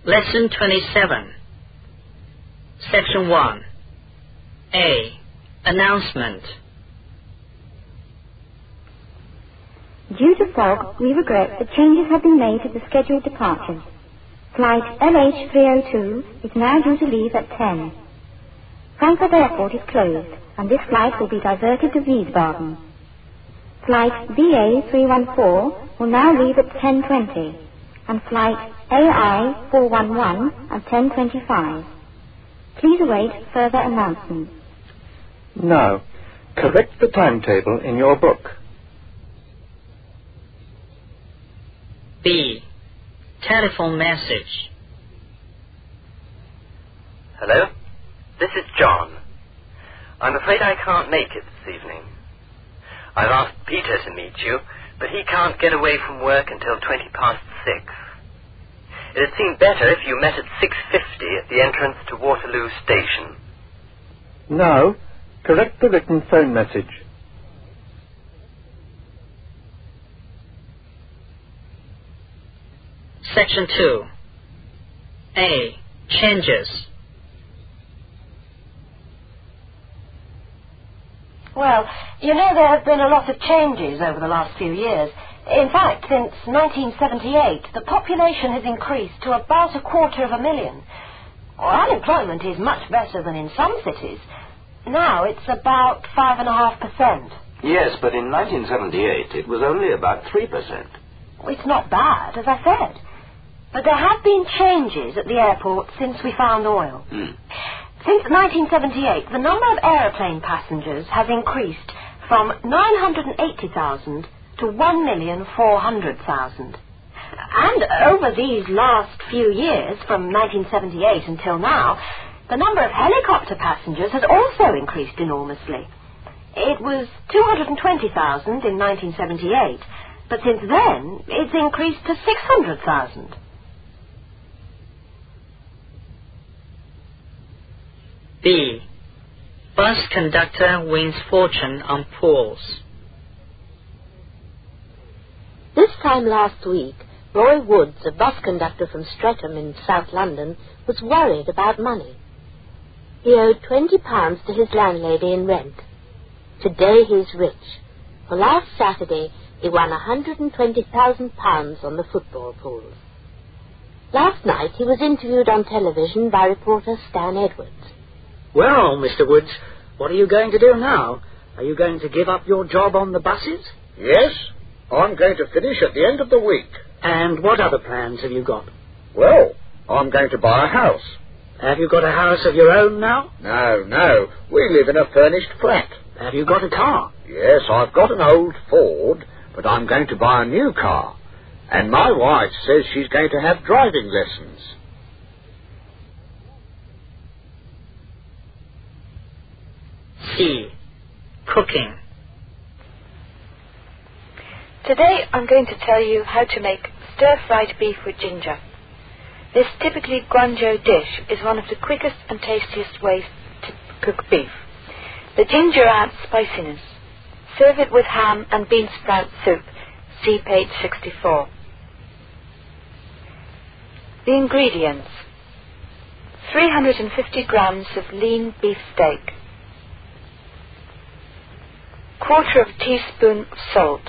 Lesson 27. Section 1. A. Announcement. Due to fog, we regret that changes have been made to the scheduled departures. Flight LH302 is now due to leave at 10. Frankfurt Airport is closed, and this flight will be diverted to Wiesbaden. Flight BA314 will now leave at 10:20, and flight AI411 at 10:25. Please await further announcements. Now, correct the timetable in your book. B. Telephone message. Hello? This is John. I'm afraid I can't make it this evening. I've asked Peter to meet you, but he can't get away from work until 6:20. It'd seem better if you met at 6:50 at the entrance to Waterloo Station. Now, correct the written phone message. Section 2. A. Changes. Well, you know, there have been a lot of changes over the last few years. In fact, since 1978, the population has increased to about 250,000. Unemployment is much better than in some cities. Now it's about 5.5%. Yes, but in 1978 it was only about 3%. It's not bad, as I said. But there have been changes at the airport since we found oil. Since 1978, the number of aeroplane passengers has increased from 980,000 to 1,400,000. And over these last few years, from 1978 until now, the number of helicopter passengers has also increased enormously. It was 220,000 in 1978, but since then it's increased to 600,000. B. Bus conductor wins fortune on pools. This time last week, Roy Woods, a bus conductor from Streatham in South London, was worried about money. He owed £20 to his landlady in rent. Today he's rich. For last Saturday he won £120,000 on the football pools. Last night he was interviewed on television by reporter Stan Edwards. Well, Mr. Woods, what are you going to do now? Are you going to give up your job on the buses? Yes, I'm going to finish at the end of the week. And what other plans have you got? Well, I'm going to buy a house. Have you got a house of your own now? No, we live in a furnished flat. Have you got a car? Yes, I've got an old Ford, but I'm going to buy a new car. And my wife says she's going to have driving lessons. C. Cooking. Today I'm going to tell you how to make stir-fried beef with ginger. This typically Guangzhou dish is one of the quickest and tastiest ways to cook beef. The ginger adds spiciness. Serve it with ham and bean sprout soup. See page 64. The ingredients: 350 grams of lean beef steak, 1/4 teaspoon of salt,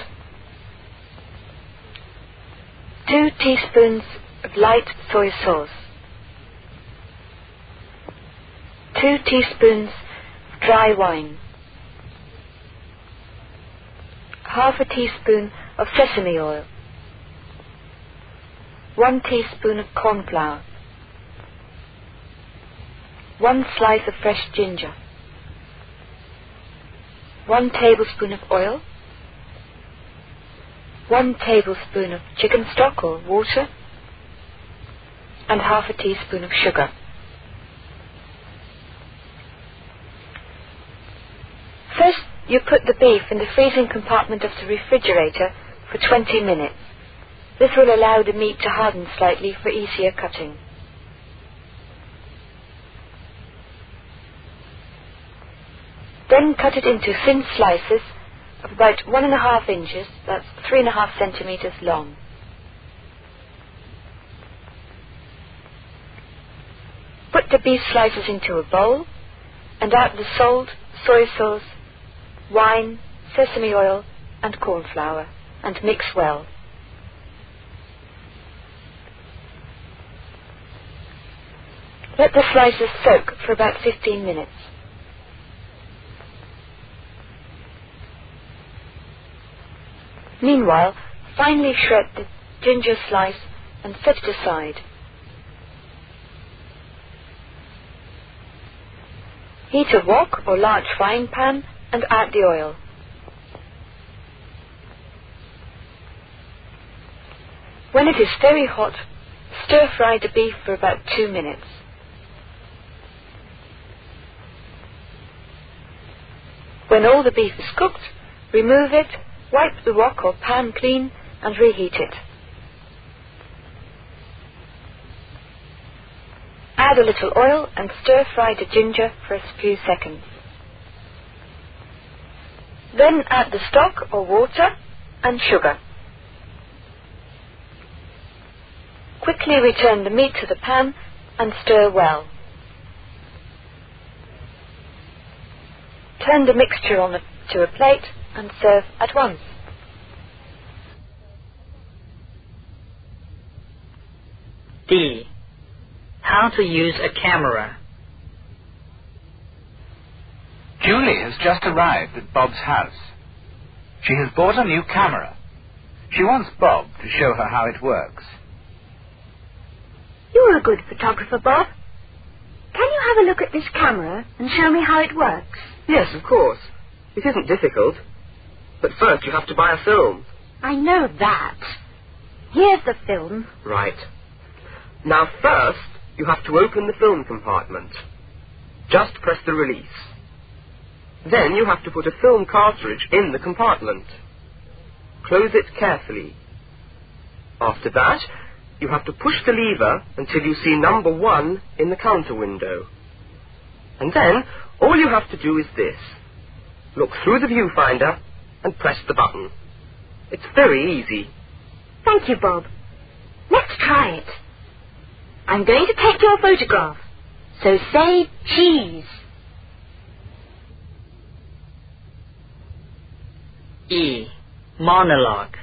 2 teaspoons of light soy sauce, 2 teaspoons of dry wine, 1/2 teaspoon of sesame oil, 1 teaspoon of corn flour, 1 slice of fresh ginger, 1 tablespoon of oil, 1 tablespoon of chicken stock or water, and 1/2 teaspoon of sugar. First, you put the beef in the freezing compartment of the refrigerator for 20 minutes. This will allow the meat to harden slightly for easier cutting. Then cut it into thin slices of about 1.5 inches, that's 3.5 centimeters long. Put the beef slices into a bowl and add the salt, soy sauce, wine, sesame oil and corn flour and mix well. Let the slices soak for about 15 minutes. Meanwhile, finely shred the ginger slice and set it aside. Heat a wok or large frying pan and add the oil. When it is very hot, stir-fry the beef for about 2 minutes. When all the beef is cooked, remove it, wipe the wok or pan clean and reheat it. Add a little oil and stir-fry the ginger for a few seconds. Then add the stock or water and sugar. Quickly return the meat to the pan and stir well. Turn the mixture to a plate and serve at once. D. How to use a camera. Julie has just arrived at Bob's house. She has bought a new camera. She wants Bob to show her how it works. You're a good photographer, Bob. Can you have a look at this camera and show me how it works? Yes, of course. It isn't difficult. But first you have to buy a film. I know that. Here's the film. Right. Now first, you have to open the film compartment. Just press the release. Then you have to put a film cartridge in the compartment. Close it carefully. After that, you have to push the lever until you see number 1 in the counter window. And then, all you have to do is this. Look through the viewfinder and press the button. It's very easy. Thank you, Bob. Let's try it. I'm going to take your photograph. So say cheese. E. Monologue.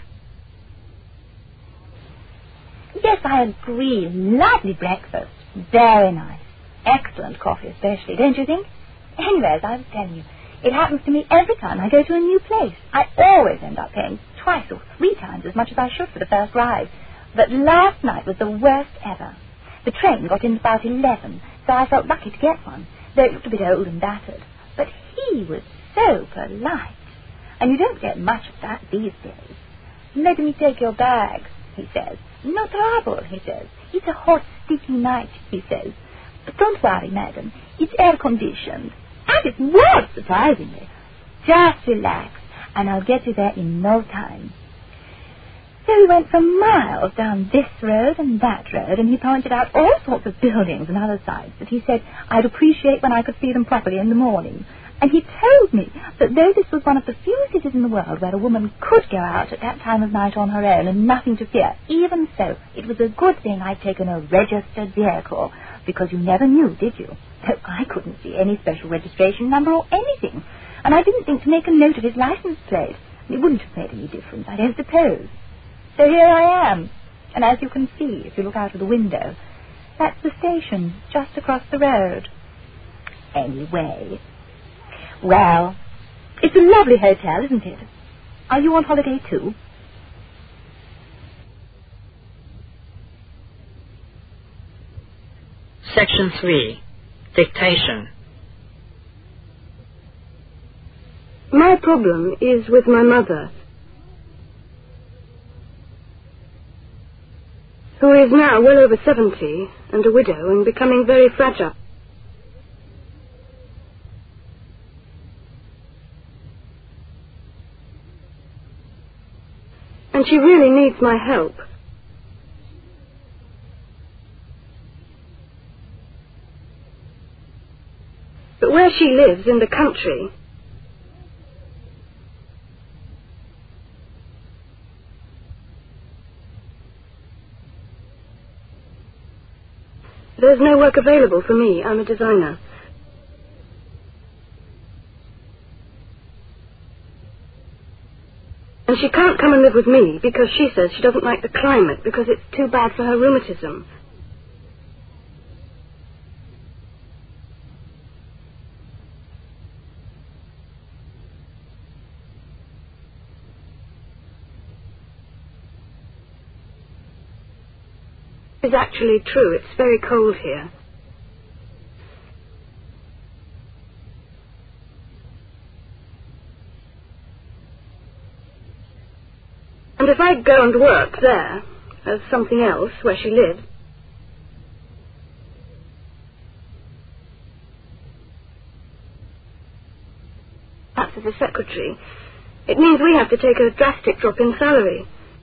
Yes, I agree. Lovely breakfast. Very nice. Excellent coffee especially, don't you think? Anyway, as I was telling you, it happens to me every time I go to a new place. I always end up paying 2 or 3 times as much as I should for the first ride. But last night was the worst ever. The train got in about 11, so I felt lucky to get one, though it looked a bit old and battered. But he was so polite. And you don't get much of that these days. Let me take your bag, he says. No trouble, he says. It's a hot, sticky night, he says. But don't worry, madam. It's air-conditioned. And it was, surprisingly. Just relax, and I'll get you there in no time. So we went for miles down this road and that road, and he pointed out all sorts of buildings and other sights that he said I'd appreciate when I could see them properly in the morning. And he told me that though this was one of the few cities in the world where a woman could go out at that time of night on her own and nothing to fear, even so, it was a good thing I'd taken a registered vehicle, because you never knew, did you? So I couldn't see any special registration number or anything, and I didn't think to make a note of his license plate. It wouldn't have made any difference, I don't suppose. So here I am, and as you can see, if you look out of the window, that's the station, just across the road. Anyway, well, it's a lovely hotel, isn't it? Are you on holiday too? Section 3. Dictation. My problem is with my mother, who is now well over 70 and a widow and becoming very fragile. And she really needs my help. But where she lives in the country, There's no work available for me. I'm a designer. And she can't come and live with me because she says she doesn't like the climate because it's too bad for her rheumatism. It's actually true. It's very cold here. And if I go and work there, as something else, where she lives, perhaps as a secretary, it means we have to take a drastic drop in salary.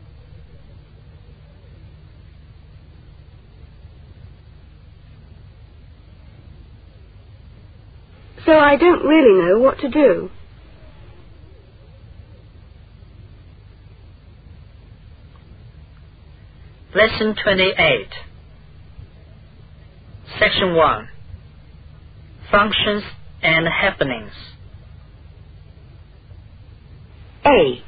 So I don't really know what to do. Lesson 28. Section 1. Functions and happenings. A.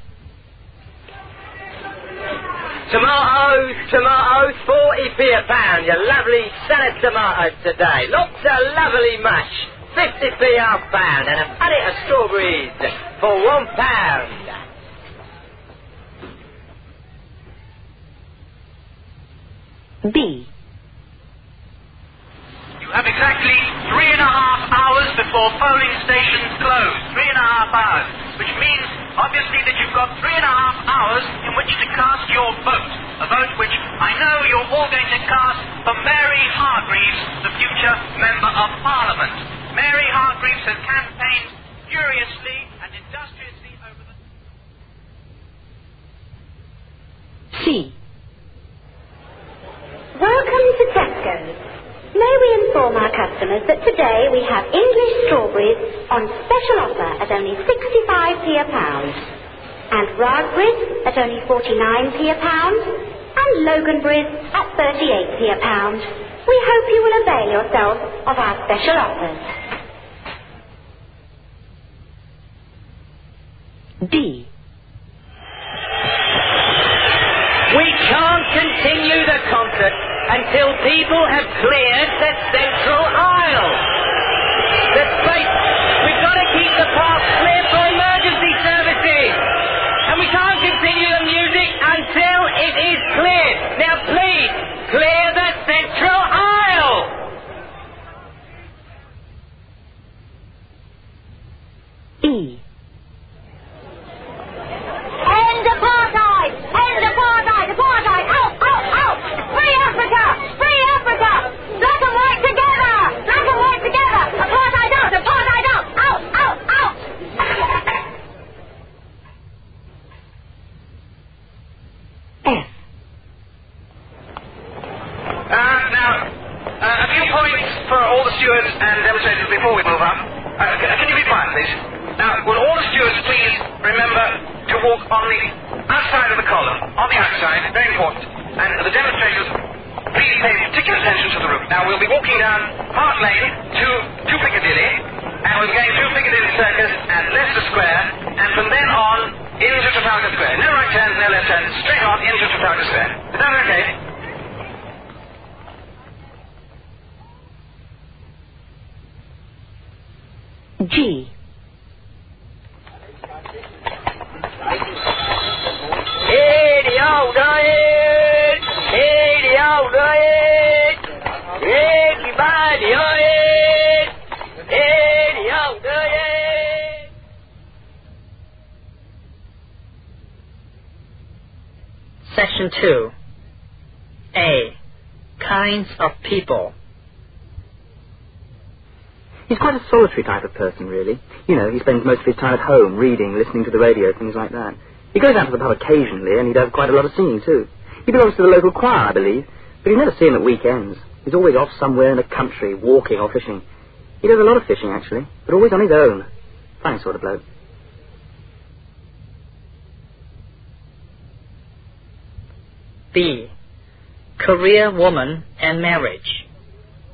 Tomatoes, 40p a pound. Your lovely salad tomatoes today. Lots of lovely mush. 50p half pound. And a punnet of strawberries for £1. B. You have exactly 3.5 hours before polling stations close. 3.5 hours. Which means, obviously, that you've got 3.5 hours in which to cast your vote. A vote which I know you're all going to cast for Mary Hargreaves, the future Member of Parliament. Mary Hargreaves has campaigned furiously and industriously over the... C. Welcome to Tesco's. May we inform our customers that today we have English strawberries on special offer at only 65p a pound, and raspberries at only 49p a pound, and Loganberries at 38p a pound. We hope you will avail yourselves of our special offers. D. We can't continue the concert until people have cleared the central aisle. The space, we've got to keep the park clear for emergency services. And we can't continue the music until it is cleared. Now please, clear the central aisle. E. End apartheid! End apartheid! Apartheid! Out! Out! Out! Free Africa! Free Africa! Black and white together! Black and white together! Apartheid out! Apartheid out! Out! Out! Out! F. Now, a few points for all the stewards and demonstrators before we move on. Can you be quiet, please? Now, will all the stewards please remember to walk on the outside of the column, on the outside, very important. And the demonstrators, please pay particular attention to the route. Now, we'll be walking down Park Lane to Piccadilly, and we'll be going through Piccadilly Circus and Leicester Square, and from then on into Trafalgar Square. No right turns, no left turns, straight on into Trafalgar Square. Is that okay? G. Section 2. A. Kinds of people. He's quite a solitary type of person, really. You know, he spends most of his time at home, reading, listening to the radio, things like that. He goes out to the pub occasionally, and he does quite a lot of singing, too. He belongs to the local choir, I believe, but you never see him at weekends. He's always off somewhere in the country, walking or fishing. He does a lot of fishing, actually, but always on his own. Funny sort of bloke. B. Career, woman, and marriage.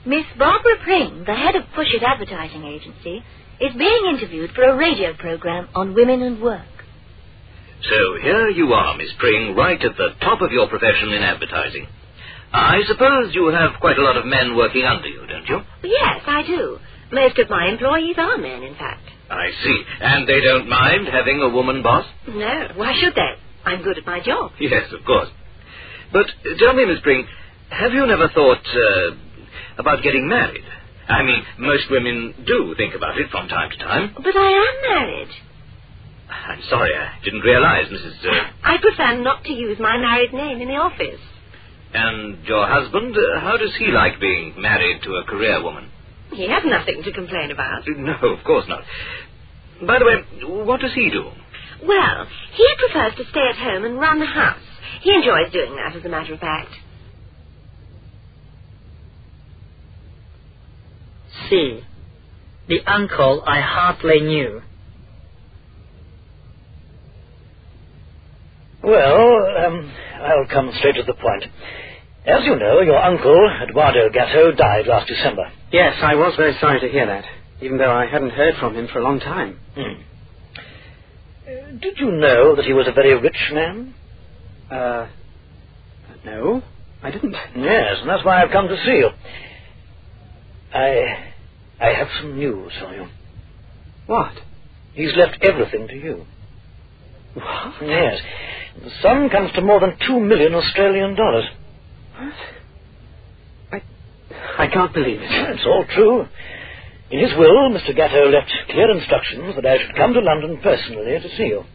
Miss Barbara Pring, the head of Push It Advertising Agency, is being interviewed for a radio program on women and work. So here you are, Miss Pring, right at the top of your profession in advertising. I suppose you have quite a lot of men working under you, don't you? Yes, I do. Most of my employees are men, in fact. I see. And they don't mind having a woman boss? No, why should they? I'm good at my job. Yes, of course. But tell me, Miss Pring, have you never thought about getting married? I mean, most women do think about it from time to time. But I am married. I'm sorry, I didn't realize, Mrs. I prefer not to use my married name in the office. And your husband, how does he like being married to a career woman? He has nothing to complain about. No, of course not. By the way, what does he do? Well, he prefers to stay at home and run the house. He enjoys doing that, as a matter of fact. C. The uncle I hardly knew. Well, I'll come straight to the point. As you know, your uncle, Eduardo Gatto, died last December. Yes, I was very sorry to hear that, even though I hadn't heard from him for a long time. Did you know that he was a very rich man? No, I didn't. Yes, and that's why I've come to see you. I have some news for you. What? He's left everything to you. What? Yes. The sum comes to more than 2 million Australian dollars. What? I can't believe it. It's all true. In his will, Mr. Gatto left clear instructions that I should come to London personally to see you.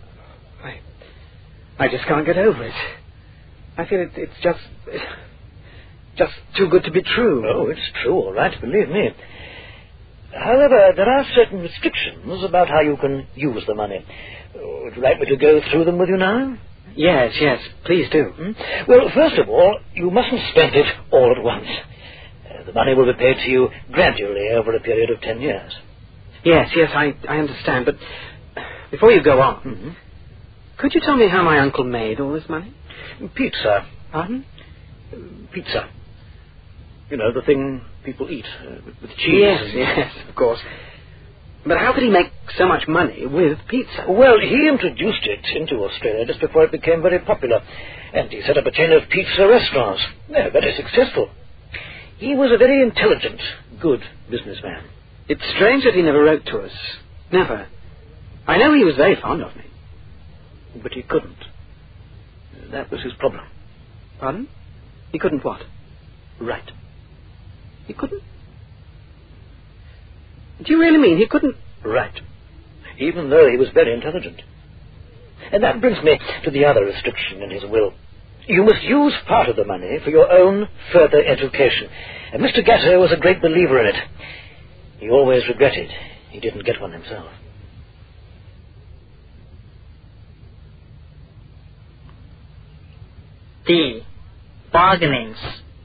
I just can't get over it. I feel it's just too good to be true. Oh, it's true, all right, believe me. However, there are certain restrictions about how you can use the money. Would you like me to go through them with you now? Yes, please do. Well, first of all, you mustn't spend it all at once. The money will be paid to you gradually over a period of 10 years. Yes, I understand, but before you go on, could you tell me how my uncle made all this money? Pizza. Pardon? Pizza. You know, the thing people eat with cheese. Yes, of course. But how could he make so much money with pizza? Well, he introduced it into Australia just before it became very popular. And he set up a chain of pizza restaurants. They're very successful. He was a very intelligent, good businessman. It's strange that he never wrote to us. Never. I know he was very fond of me. But he couldn't. That was his problem. Pardon? He couldn't what? Write. He couldn't? Do you really mean he couldn't? Right. Even though he was very intelligent. And that brings me to the other restriction in his will. You must use part of the money for your own further education. And Mr. Gatto was a great believer in it. He always regretted he didn't get one himself. D. Bargainings.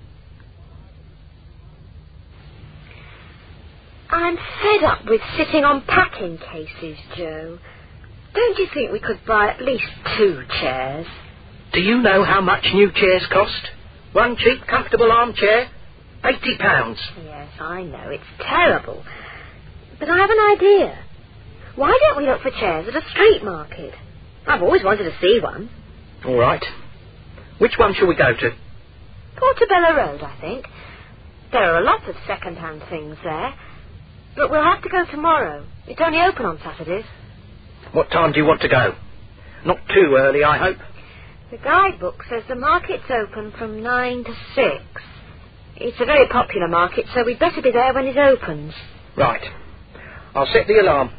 I'm fed up with sitting on packing cases, Joe. Don't you think we could buy at least 2 chairs? Do you know how much new chairs cost? One cheap, comfortable armchair, £80. Yes, I know. It's terrible. But I have an idea. Why don't we look for chairs at a street market? I've always wanted to see one. All right. Which one shall we go to? Portobello Road, I think. There are a lot of second-hand things there. But we'll have to go tomorrow. It's only open on Saturdays. What time do you want to go? Not too early, I hope. The guidebook says the market's open from 9 to 6. It's a very popular market, so we'd better be there when it opens. Right. I'll set the alarm.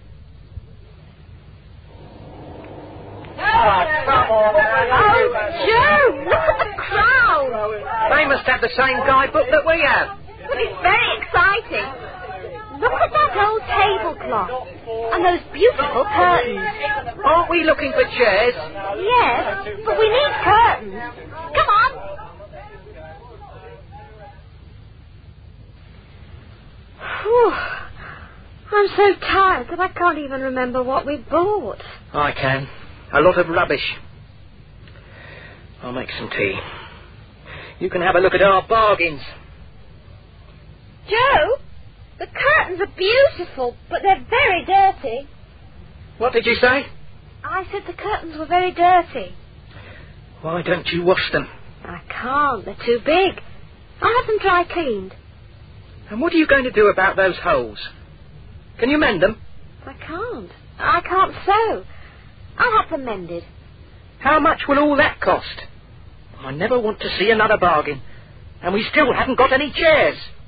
Oh, Joe, look at the crowd. They must have the same guidebook that we have. But it's very exciting. Look at that old tablecloth and those beautiful curtains. Aren't we looking for chairs? Yes, but we need curtains. Come on. Whew. I'm so tired that I can't even remember what we bought. I can. A lot of rubbish. I'll make some tea. You can have a look at our bargains. Joe, the curtains are beautiful, but they're very dirty. What did you say? I said the curtains were very dirty. Why don't you wash them? I can't. They're too big. I'll have them dry cleaned. And what are you going to do about those holes? Can you mend them? I can't. I can't sew. I'll have them mended. How much will all that cost? I never want to see another bargain. And we still haven't got any chairs.